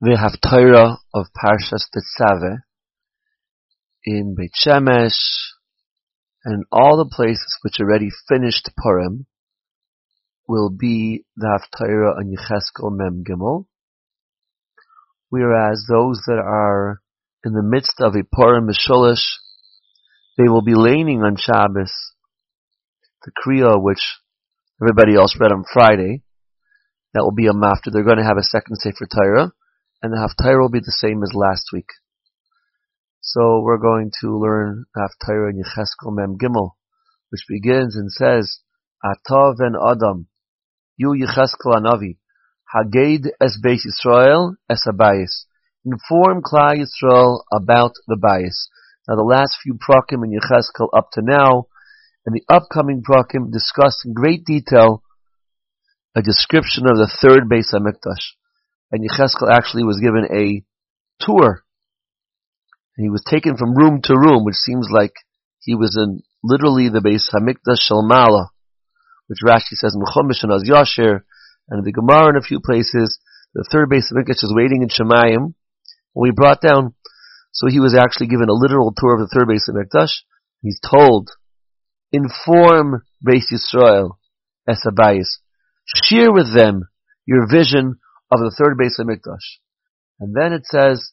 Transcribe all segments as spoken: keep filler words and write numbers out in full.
the Haftarah of Parshas Tetzaveh in Beit Shemesh and all the places which already finished Purim will be the Haftarah on Yecheskel Mem Gimel, whereas those that are in the midst of a Purim Mishulish, they will be laning on Shabbos the Kriya which everybody else read on Friday. That will be a mafter. They're going to have a second Sefer Torah, and the Haftarah will be the same as last week. So we're going to learn Haftarah in Yecheskel Mem Gimel, which begins and says, Atah ven Adam, you Yecheskel Hanavi, Haged es Beis Yisrael es habayis. Inform Klal Yisrael about the bayis. Now the last few prakim in Yecheskel up to now, and the upcoming prakim discuss in great detail a description of the third Beis HaMikdash. And Yecheskel actually was given a tour. And he was taken from room to room, which seems like he was in literally the Beis HaMikdash Shel Mala, which Rashi says in Chumash and Az Yashir, and in the Gemara in a few places, the third Beis HaMikdash is waiting in Shemayim. When we brought down, so he was actually given a literal tour of the third Beis HaMikdash. He's told, inform Beis Yisrael es habayis. Share with them your vision of the third Beis HaMikdash. And then it says,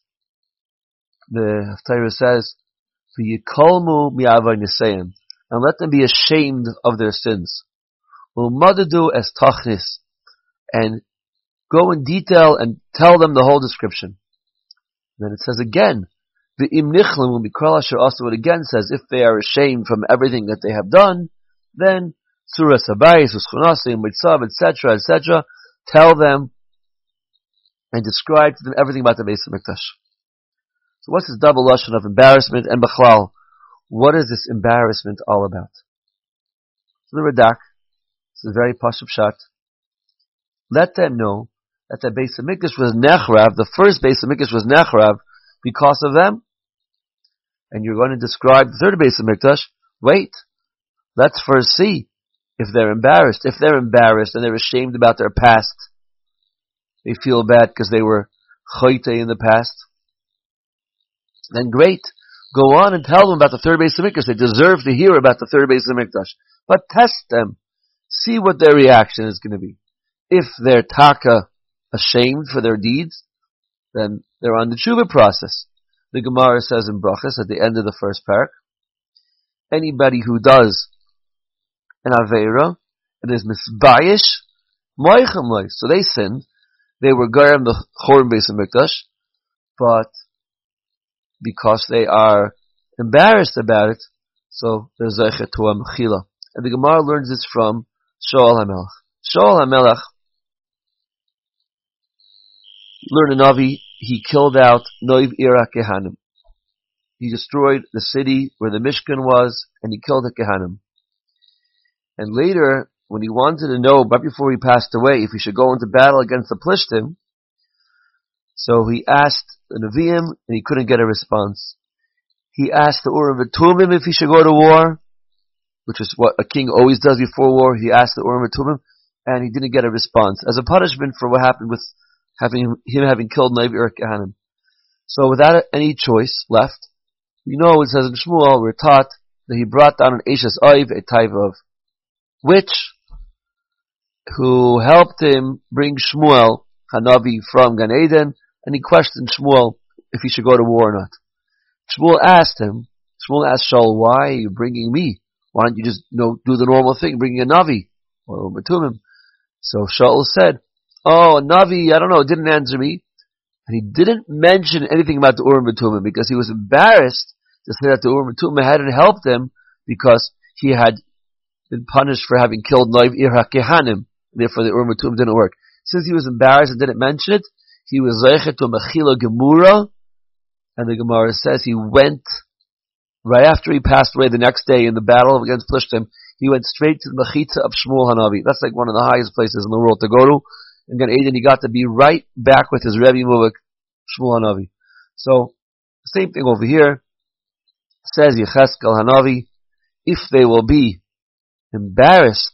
the Haftarah says, V'yikolmu mi'avay nisayim, and let them be ashamed of their sins. U'madadu es tachnis, and go in detail and tell them the whole description. And then it says again, V'im nichlim u'mikol asher asu, it again says, if they are ashamed from everything that they have done, then Suras Habayis, Uschunasim, Mitzav, et cetera, et cetera. Tell them and describe to them everything about the Beis HaMikdash. So what's this double lashon of embarrassment and Bechlal? What is this embarrassment all about? So the Radak, this is very Pashup Shat. Let them know that the Beis HaMikdash was Nechrav, the first Beis HaMikdash was Nechrav because of them. And you're going to describe the third Beis HaMikdash. Wait, let's first see if they're embarrassed. If they're embarrassed and they're ashamed about their past, they feel bad because they were choite in the past, then great. Go on and tell them about the third Beis HaMikdash. They deserve to hear about the third Beis HaMikdash. But test them. See what their reaction is going to be. If they're taka ashamed for their deeds, then they're on the tshuva process. The Gemara says in Brachas at the end of the first parak, anybody who does an Aveira, and is misbayish, moichem loy. So they sinned. They were garam the Chorban Beis HaMikdash, but because they are embarrassed about it, so they're zeichet to a mechila. And the Gemara learns this from Shaul HaMelech. Shaul HaMelech learned a Navi. He killed out Noiv Ira Kehanim. He destroyed the city where the Mishkan was, and he killed the Kehanim. And later, when he wanted to know, right before he passed away, if he should go into battle against the Plishtim, so he asked the Nevi'im, and he couldn't get a response. He asked the Urim V'Tumim if he should go to war, which is what a king always does before war. He asked the Urim V'Tumim, and he didn't get a response, as a punishment for what happened with having him having killed Noiv Ira Kehanim. So without any choice left, we know it says in Shmuel, we're taught that he brought down an Eishes Oiv, a type of witch, who helped him bring Shmuel Hanavi from Gan Eden, and he questioned Shmuel if he should go to war or not. Shmuel asked him, Shmuel asked Shaul, why are you bringing me? Why don't you just, you know, do the normal thing, bringing a Navi, or Umatumim? So Shaul said, oh, a Navi, I don't know, didn't answer me. And he didn't mention anything about the Urim V'Tumim because he was embarrassed to say that the Urim V'Tumim hadn't helped him because he had been punished for having killed Noiv Ira Kehanim. Therefore the Urim V'Tumim didn't work. Since he was embarrassed and didn't mention it, he was zeichet to Mechila Gemura, and the Gemara says he went, right after he passed away the next day in the battle against Plishtim, he went straight to the Mechitza of Shmuel Hanavi. That's like one of the highest places in the world to go to. In Gan Eden, he got to be right back with his Rebbe Muvik, Shmuel Hanavi. So, same thing over here. Says Yecheskel Hanavi, if they will be embarrassed,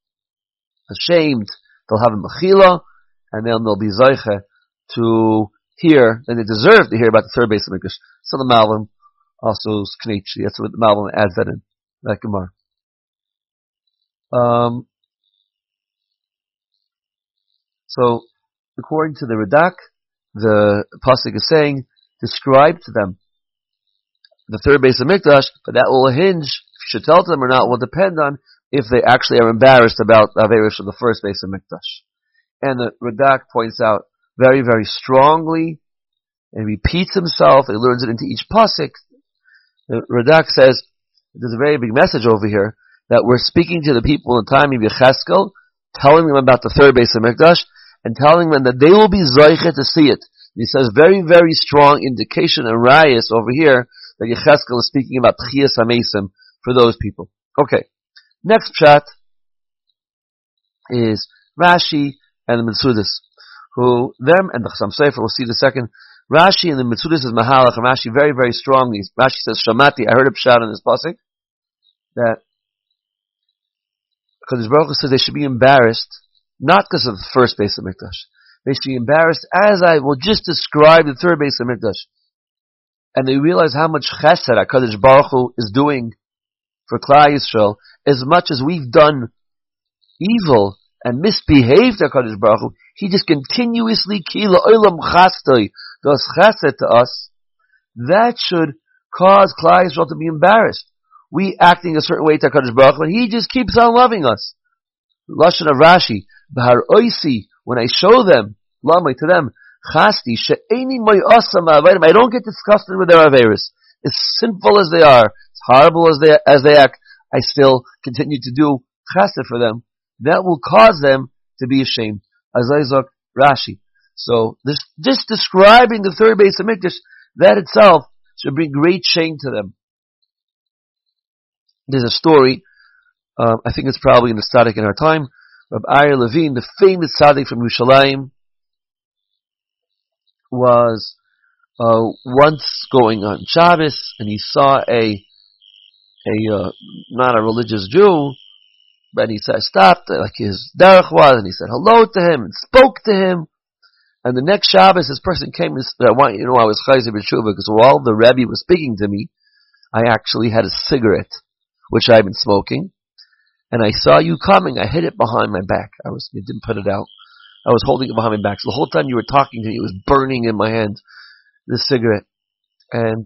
ashamed, they'll have a mechila, and then they'll be zeiche to hear, and they deserve to hear about the third Beis Hamikdash. So the Malvim also is Kneitchi. That's what the Malvim adds that in. That Gemara. Um, so, according to the Radak, the pasuk is saying, describe to them the third Beis Hamikdash, but that will hinge, if you should tell them or not, will depend on if they actually are embarrassed about the Averis of the first Beis Hamikdash. And the Radak points out very, very strongly, and repeats himself, and he learns it into each pasuk. The Radak says, there's a very big message over here, that we're speaking to the people in the time of Yecheskel, telling them about the third Beis Hamikdash, and telling them that they will be zoiche to see it. And he says very, very strong indication and rayas over here that Yecheskel is speaking about Tchias HaMesim for those people. Okay. Next pshat is Rashi and the Metzudas, who, them and the Chassam Sofer, we'll see the second. Rashi and the Metzudas is Mahalach, and Rashi very, very strongly. Rashi says, Shamati, I heard a pshat in this pasuk, that Kadosh Baruch Hu says they should be embarrassed, not because of the first Beis Hamikdash. They should be embarrassed as I will just describe the third Beis Hamikdash. And they realize how much chesed HaKadosh Baruch Hu is doing for Klal Yisrael, as much as we've done evil and misbehaved to HaKadosh Baruch Hu, He just continuously kila olam chastoi does chesed to us. That should cause Klal Yisrael to be embarrassed. We acting a certain way to HaKadosh Baruch Hu, and He just keeps on loving us. Lashon of Rashi, B'har oisi, when I show them, lamai to them, chasti, she'eni moy osam avayim, I don't get disgusted with their averis. As sinful as they are, as horrible as they, as they act, I still continue to do chesed for them. That will cause them to be ashamed. As Isaac Rashi. So, this, just describing the third Beis Hamikdash, that itself should bring great shame to them. There's a story, uh, I think it's probably in the tzaddik in our time, Rabbi Aryeh Levine, the famous tzaddik from Yerushalayim, was uh, once going on Shabbos, and he saw a, a uh, not a religious Jew, but he said, stopped, like his derech was, and he said hello to him, and spoke to him, and the next Shabbos, this person came and said, I want you to know I was chayzer b'tshuva, because while the Rebbe was speaking to me, I actually had a cigarette, which I've been smoking, and I saw you coming, I hid it behind my back. I was, I didn't put it out. I was holding it behind my back. So the whole time you were talking to me, it was burning in my hand, this cigarette. And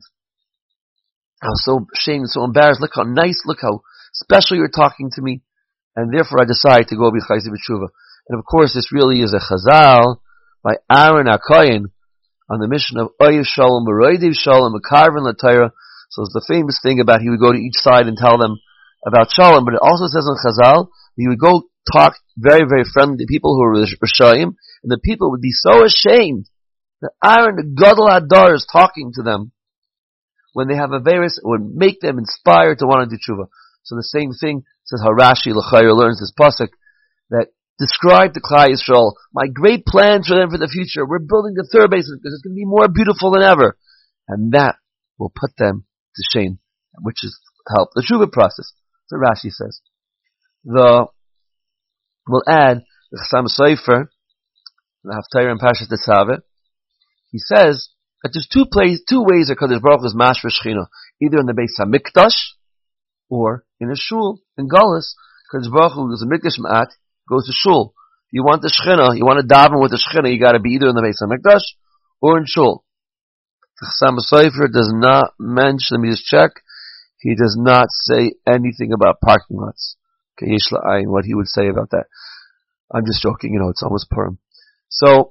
I was so ashamed and so embarrassed. Look how nice, look how special you were talking to me. And therefore I decided to go be chayzer b'tshuva. And of course this really is a chazal by Aaron HaKohen on the mission of Oyev Shalom, Meroidev Shalom, Mekarven L'Torah. So it's the famous thing about he would go to each side and tell them about Shalom, but it also says in Chazal, he would go talk very, very friendly to people who were Rishayim, and the people would be so ashamed that Aaron, the Gadol Hadar, is talking to them when they have a virus, it would make them inspired to want to do tshuva. So the same thing says how Rashi L'Chayr learns this pasuk, that describe to Klal Yisrael, my great plans for them for the future, we're building the third base because it's going to be more beautiful than ever. And that will put them to shame, which is help the tshuva process. So Rashi says. The we'll add the Chassam Sofer, the Haftarah and Parshas Tetzaveh. He says that there's two places, two ways that Kadosh Baruch Hu is mashver Shechina, either in the Beis Hamikdash or in a shul in Galus. Kadosh Baruch Hu is a mikdash ma'at, goes to shul. If you want the Shechina, you want to daven with the Shechina, you got to be either in the Beis Hamikdash or in shul. The Chassam Sofer does not mention, let me just check, he does not say anything about parking lots. Okay, Yesh La'ayin, what he would say about that. I'm just joking, you know, it's almost Purim. So,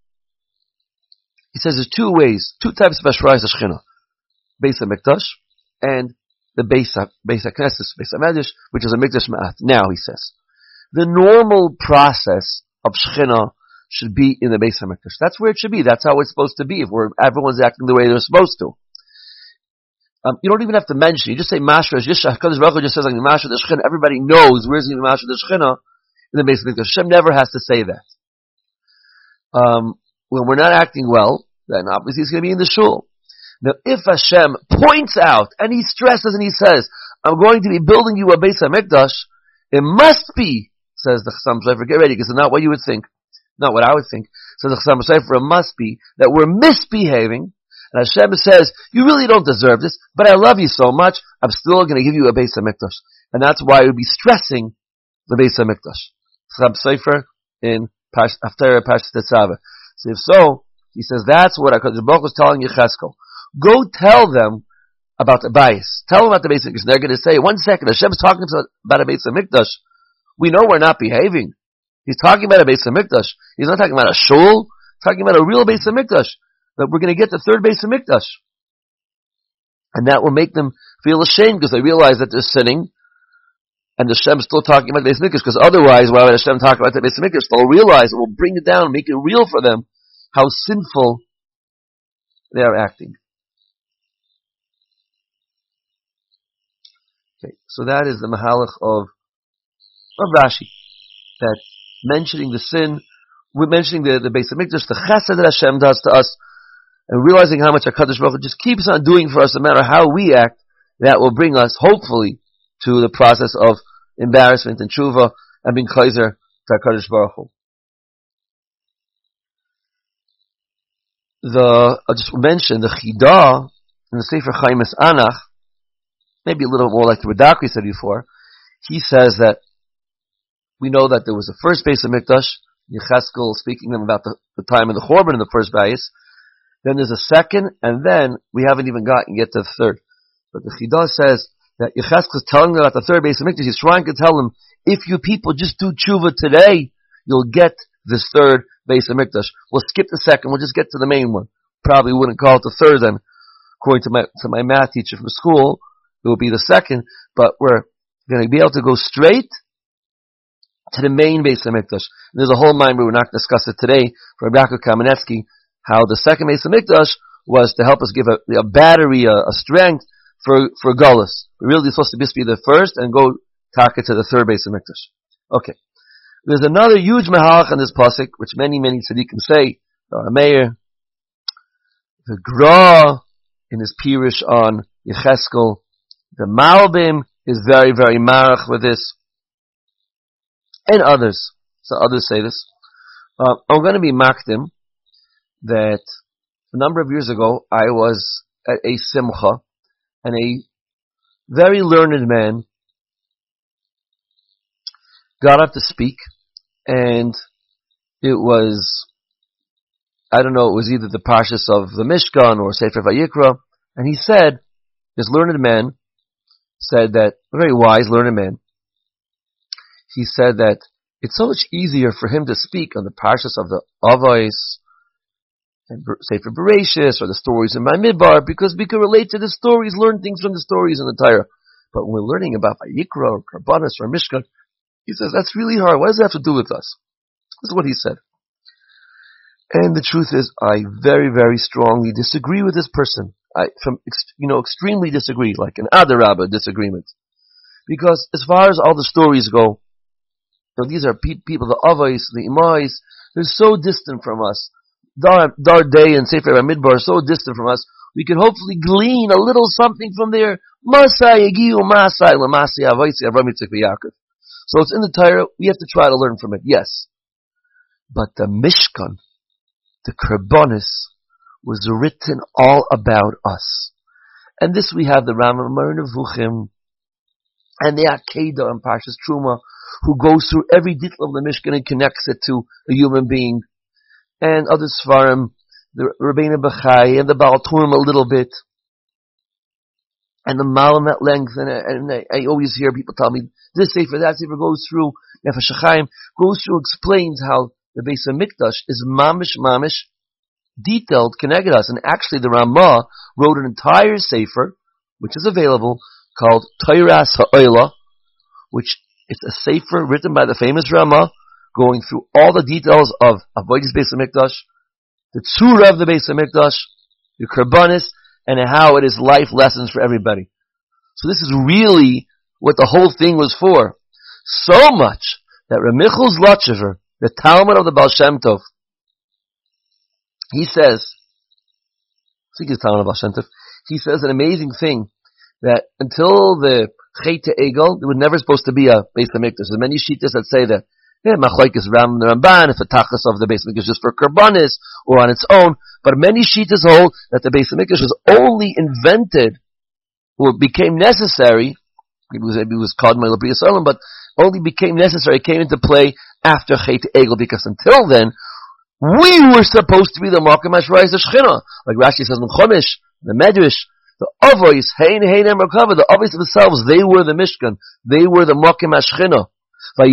he says there's two ways, two types of Ashrayas Shechina. Beis HaMikdash, and the Beis HaKnesses, Beis HaMedrash, which is a Mikdash Ma'at. Now, he says, the normal process of Shechina should be in the Beis HaMikdash. That's where it should be. That's how it's supposed to be, if we're, everyone's acting the way they're supposed to. Um, you don't even have to mention. You just say Mashra. HaKadosh Baruch Hu just says like Mashra the Shechina. Everybody knows where's the Mashra the Shechina in the Beis Hamikdash. Hashem never has to say that. Um, when we're not acting well, then obviously it's going to be in the shul. Now, if Hashem points out and he stresses and he says, "I'm going to be building you a Beis Hamikdash," it must be, says the Chassam Sofer, get ready because it's not what you would think, not what I would think. So the Chassam Sofer must be that we're misbehaving, and Hashem says, you really don't deserve this, but I love you so much, I'm still going to give you a Beis HaMikdash. And that's why we'll be stressing the Beis HaMikdash. Chassam Sofer in Haftarah Parshas Tetzaveh. So if so, he says that's what HaKadosh Baruch Hu was telling Yecheskel. Go tell them about the bias. Tell them about the Beis HaMikdash. They're going to say, one second, Hashem's talking about a Beis HaMikdash. We know we're not behaving. He's talking about a Beis HaMikdash. He's not talking about a shul. He's talking about a real Beis HaMikdash. That we're going to get the third Beis HaMikdash. And that will make them feel ashamed because they realize that they're sinning. And Hashem's still talking about the Beis HaMikdash, because otherwise, why would Hashem talk about the Beis HaMikdash? They'll realize it will bring it down, make it real for them, how sinful they are acting. Okay, so that is the Mahalach of, of Rashi. That mentioning the sin, we're mentioning the, the Beis HaMikdash, the chesed that Hashem does to us, and realizing how much HaKadosh Baruch Hu just keeps on doing for us, no matter how we act, that will bring us, hopefully, to the process of embarrassment and tshuva and being chayzer to HaKadosh Baruch Hu. The, I'll just mention the Chidah in the Sefer Chaim Anach, maybe a little more like the Radakri said before. He says that we know that there was the first Beis HaMikdash, Yecheskel speaking to them about the, the time of the Chorban in the first Bayis. Then there's a second, and then we haven't even gotten yet to the third. But the Chidah says that Yecheskel is telling them about the third Beis HaMikdash. He's trying to tell them, if you people just do tshuva today, you'll get this third Beis HaMikdash. We'll skip the second, we'll just get to the main one. Probably wouldn't call it the third then. According to my, to my math teacher from school, it will be the second, but we're going to be able to go straight to the main Beis HaMikdash. And there's a whole mind, but we're not going to discuss it today, from Rabbi Kamenetsky, how the second Beis HaMikdash was to help us give a, a battery, a, a strength for, for Gullus. We're really supposed to just be the first and go taka to the third Beis HaMikdash. Okay. There's another huge mahalach in this pasuk, which many, many tzaddikim say, the Meir, the Gra, in his Pirush on Yecheskel, the Malbim is very, very marach with this, and others. So others say this. Uh, I'm going to be makdim that a number of years ago I was at a simcha, and a very learned man got up to speak, and it was, I don't know, it was either the Parshas of the Mishkan or Sefer Vayikra, and he said, this learned man said that, a very wise learned man, he said that it's so much easier for him to speak on the Parshas of the Avos and Sefer Bereshis or the stories in Bamidbar, because we can relate to the stories, learn things from the stories in the Torah. But when we're learning about Vayikra or Karbanis or Mishkan, he says, that's really hard. What does that have to do with us? This is what he said. And the truth is, I very, very strongly disagree with this person. I, from, you know, extremely disagree, like an Adarabba disagreement. Because as far as all the stories go, you know, these are pe- people, the Avos, the Imais, they're so distant from us. Dar, Dar Day and Sefer Bamidbar are so distant from us. We can hopefully glean a little something from there. Masai Yagiu Masai Lamasi Avaisi Avramitzik Yaakov. So it's in the Torah, we have to try to learn from it, yes. But the Mishkan, the Karbonis, was written all about us. And this we have the Rambam Nevuchim, and the Akedah and Parshas Truma, who goes through every detail of the Mishkan and connects it to a human being. And other Svarim, the Rabbeinu Bechai, and the Baal Turim a little bit. And the Malam at length, and, and I, I always hear people tell me, this Sefer, that Sefer goes through, Nefesh HaChaim, goes through, explains how the Beis HaMikdash is mamish, mamish, detailed, connected us. And actually the Ramah wrote an entire Sefer, which is available, called Teiras Ha'olah, which is a Sefer written by the famous Ramah, going through all the details of Avodas Beis HaMikdash, the Tzura of the Beis HaMikdash, the Karbanis, and how it is life lessons for everybody. So this is really what the whole thing was for. So much that Ramichel Zlotchever, the Talmud of the Baal Shem Tov, he says, I think it's Talmud of Baal Shem Tov, he says an amazing thing, that until the Chet Egel, there was never supposed to be a Beis HaMikdash. There's many shittas that say that Yeah, Machlokes Ram and the Ramban, if the tachlis of the Beis Hamikdash is for Karbanis or on its own, but many shittas hold that the Beis Hamikdash was only invented or became necessary. It was it was called Melabri Yisraelim, but only became necessary, came into play after Chet Egel, because until then we were supposed to be the Makom Hashrais Shechina, like Rashi says in Chumash, the Medrash. The Avos, Hein Hein Merkava, the Avos themselves, they were the Mishkan, they were the Makom Hashchina. There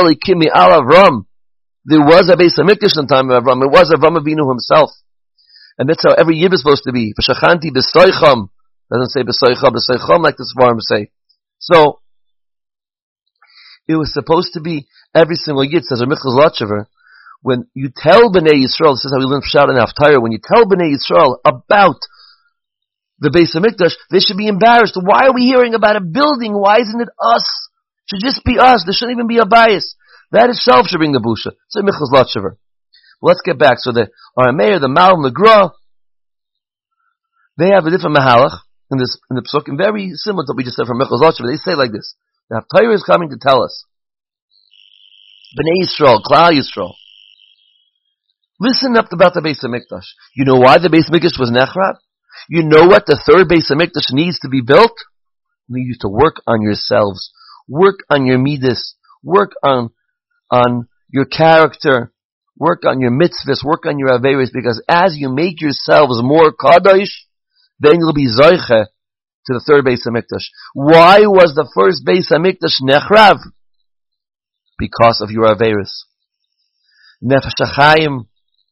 was a Beis Hamikdash in the time of Avram. It was Avram Avinu himself, and that's how every yid is supposed to be. V'shachanti b'soicham, doesn't say b'soicham, b'soicham like the Svarim say. So it was supposed to be every single yid. Says Michal Zlotchever, when you tell Bnei Yisrael, this is how we learn Pshat in Haftarah. When you tell Bnei Yisrael about the Beis Hamikdash, they should be embarrassed. Why are we hearing about a building? Why isn't it us? It should just be us. There shouldn't even be a bias. That itself should bring the busha. So Michal Zlotchever. Well, let's get back. So the Arameir, the Malm, the Gra, they have a different mahalach in this in the Psukim, very similar to what we just said from Michal Zlotchever. They say like this: the Haftarah is coming to tell us, Bnei Yisrael, Klal Yisrael, listen up about the Beis Hamikdash. You know why the Beis Hamikdash was nechrab? You know what the third Beis Hamikdash needs to be built? You need to work on yourselves. Work on your midas, work on on your character, work on your mitzvahs, work on your averis, because as you make yourselves more kadosh, then you'll be zoiche to the third Beis Hamikdash. Why was the first Beis Hamikdash nechrav? Because of your averis. Nefesh HaChaim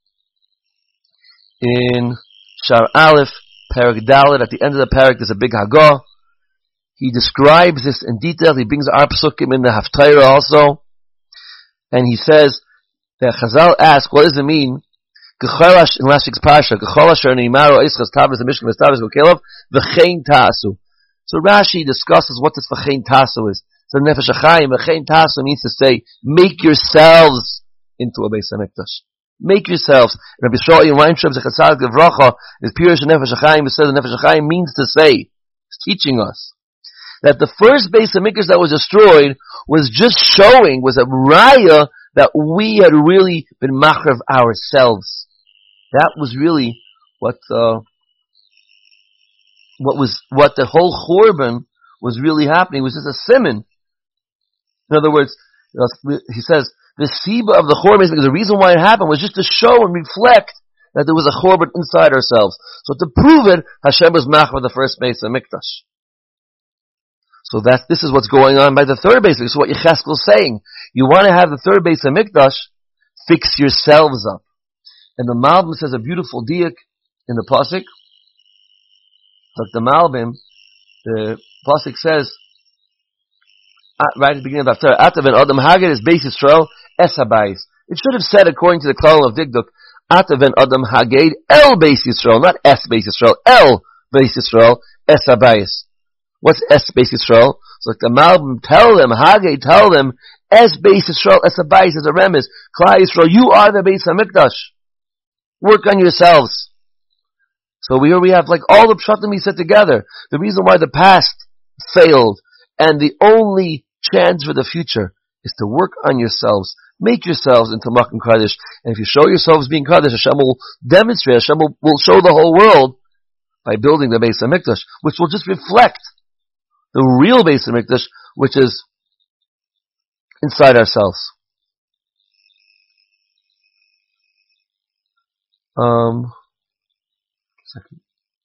in Shar Aleph, Parak Dalet, at the end of the parak there's a big Hagah. He describes this in detail. He brings our psukim in the Haftarah also. And he says that Chazal ask, what does it mean? In last week's Parsha, so Rashi discusses what this V'chein Tasu is. So Nefesh HaChaim, V'chein Tasu means to say, make yourselves into a Beis Hamikdash. Make yourselves. Rabbi Shlomo Weintraub Zechatzal Gevracha, his Pirush Nefesh HaChaim, says Nefesh HaChaim means to say, he's teaching us that the first Beis Hamikdash that was destroyed was just showing, was a raya that we had really been machrav ourselves. That was really what uh, what was what the whole churban was really happening. It was just a simon. In other words, he says the siba of the churban, the reason why it happened was just to show and reflect that there was a churban inside ourselves. So to prove it, Hashem was machrav the first Beis Hamikdash. So that this is what's going on by the third Beis Hamikdash. This is what Yecheskel is saying. You want to have the third Beis Hamikdash, fix yourselves up. And the Malbim says a beautiful diak in the pasuk. Like the Malbim, the pasuk says, right at the beginning of the Haftarah, Atav Adam Hagid is Beis Yisrael es habayis. It should have said, according to the Klal of Digduk, Atav Adam Hagid el Beis Yisrael, not es Beis Yisrael, el Beis Yisrael es habayis. What's es Beis Yisrael? So like the Malbim tell them, Haggai tell them, es Beis Yisrael, es habayis, as a remiz, Klal Yisrael, you are the Beis Hamikdash. Work on yourselves. So here we have like all the pshatim we said together. The reason why the past failed, and the only chance for the future is to work on yourselves. Make yourselves into Makom Kaddish. And if you show yourselves being Kaddish, Hashem will demonstrate, Hashem will, will show the whole world by building the Beis Hamikdash, which will just reflect the real Beis Hamikdash, which is inside ourselves. Um, second.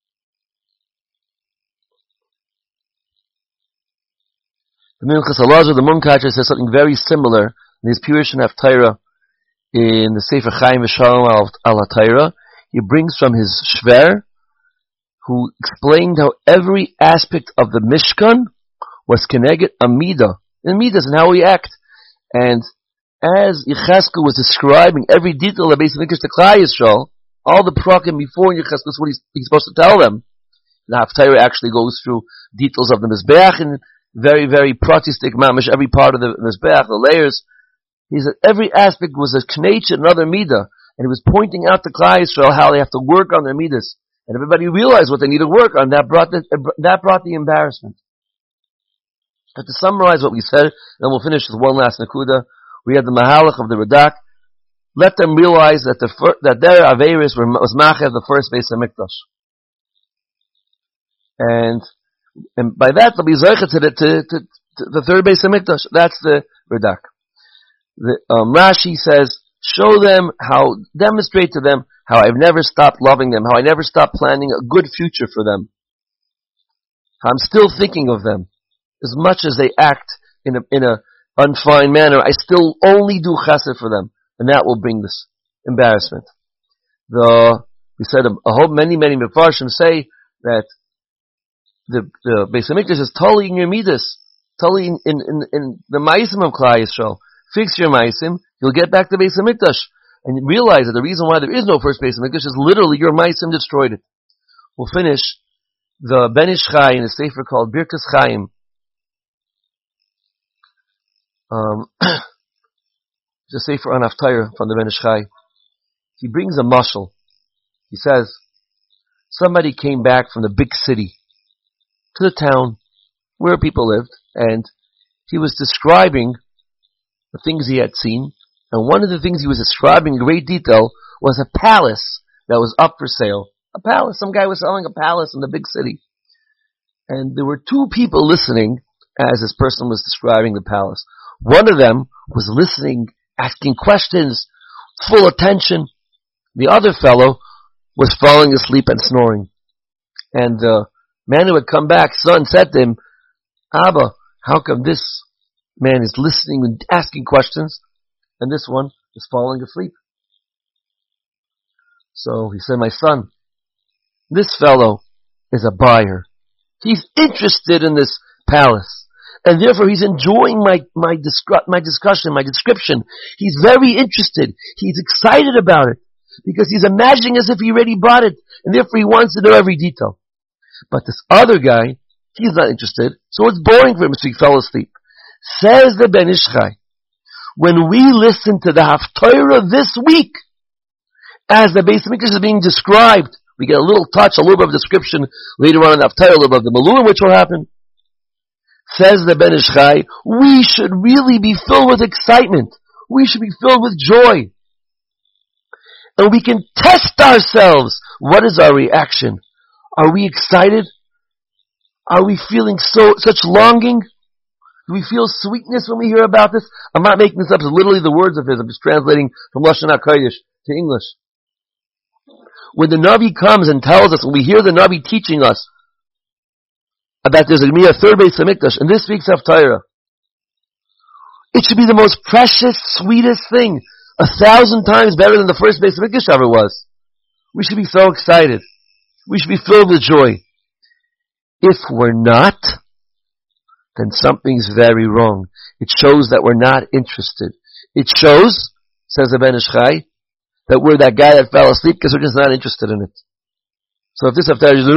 The Minchas Elazar, the Munkatcher, says something very similar in his Pirush and Haftarah in the Sefer Chaim V'Shalom al HaTorah. He brings from his Shver, who explained how every aspect of the Mishkan was connected a midah, in midas and how we act. And as Yecheskel was describing every detail of Beis Hamikdash to Klal Yisrael, all the prakim before Yecheskel, what he's, he's supposed to tell them. The Haftarah actually goes through details of the Mizbeach and very, very pratistic mamish, every part of the Mizbeach, the layers. He said every aspect was a knetch, another midah, and he was pointing out to Klal Yisrael how they have to work on their midas. And everybody realized what they need to work on. That brought the, that brought the embarrassment. But to summarize what we said, then we'll finish with one last nakuda. We had the Mahalach of the Radak. Let them realize that the fir- that their Averis were, was Machev, the first Beis HaMikdash. And, and by that they'll be Zoichet to the, to, to, to the third Beis HaMikdash. That's the Radak. The, um, Rashi says, show them how, demonstrate to them how I've never stopped loving them, how I never stopped planning a good future for them. How I'm still thinking of them. As much as they act in a, in a unfine manner, I still only do chesed for them. And that will bring this embarrassment. The, we said a, a whole, many, many Mefarshim say that the, the Beis HaMikdash is totally in your midas, totally in, in, in, in the Maisim of Klal Yisrael. Fix your Maisim, you'll get back to Beis HaMikdash. And realize that the reason why there is no first Beis HaMikdash is literally your Maisim destroyed it. We'll finish the Ben Ish Chai in a sefer called Birkas Chaim. Um, it's a sefer on Haftarah from the Ben Ish Chai. He brings a mashal. He says, somebody came back from the big city to the town where people lived, and he was describing the things he had seen, and one of the things he was describing in great detail was a palace that was up for sale. A palace. Some guy was selling a palace in the big city. And there were two people listening as this person was describing the palace. One of them was listening, asking questions, full attention. The other fellow was falling asleep and snoring. And the man who had come back, son, said to him, Abba, how come this man is listening and asking questions, and this one is falling asleep? So he said, my son, this fellow is a buyer. He's interested in this palace. And therefore he's enjoying my, my, discu- my discussion, my description. He's very interested. He's excited about it. Because he's imagining as if he already bought it. And therefore he wants to know every detail. But this other guy, he's not interested. So it's boring for him, so he fell asleep. Says the Ben Ish Chai, when we listen to the Haftarah this week, as the Beis HaMikdash is being described, we get a little touch, a little bit of description later on in the Haftarah, a little bit of the Maluim, which will happen. Says the Ben Ish Chai, we should really be filled with excitement. We should be filled with joy. And we can test ourselves. What is our reaction? Are we excited? Are we feeling so such longing? Do we feel sweetness when we hear about this? I'm not making this up. It's literally the words of his. I'm just translating from Lashon HaKodesh to English. When the Navi comes and tells us, when we hear the Navi teaching us about there's going to be a third Beis HaMikdash, and this week's Haftarah, it should be the most precious, sweetest thing. A thousand times better than the first Beis HaMikdash ever was. We should be so excited. We should be filled with joy. If we're not, then something's very wrong. It shows that we're not interested. It shows, says the Ben Ish Chai, that we're that guy that fell asleep because we're just not interested in it. So if this Haftarah is,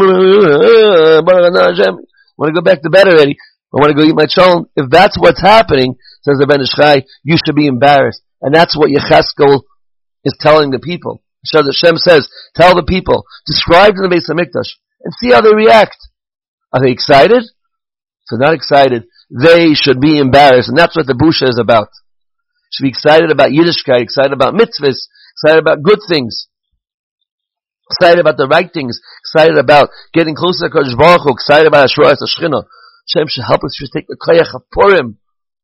I want to go back to bed already, I want to go eat my cholent, if that's what's happening, says the Ben Ish Chai, you should be embarrassed. And that's what Yecheskel is telling the people. Hashem says, tell the people, describe to the Beis HaMikdash, and see how they react. Are they excited? If they're not excited, they should be embarrassed. And that's what the Busha is about. Should be excited about Yiddishkeit, excited about mitzvahs, excited about good things, excited about the right things, excited about getting closer to Kodesh Baruch Hu, excited about Ashras Hashchina. Hashem should help us to take the Koyach of Purim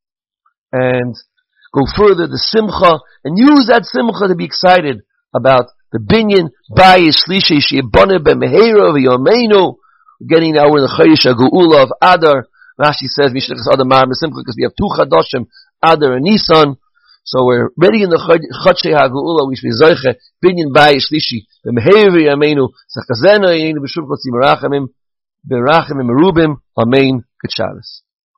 and go further, the Simcha, and use that Simcha to be excited about the Binyan, Bayis, Shlishi, Shiyabane, B'Meheira, V'Yomeinu. We're getting now in the Chodesh HaGeula of Adar. Rashi says, Mishnichas Adar Mar Mesimcha, because we have two Chadoshim, Adar and Nisan. So we're ready in the Chodesh HaGeula, we should be Zoiche, Binyan, Bayis, Shlishi, B'Meheira, V'Yomeinu, Sachazena, Yeinu, B'Shub, Chotzi, Merachamim, Berachamim, Merubim, Amen, Good Shabbos.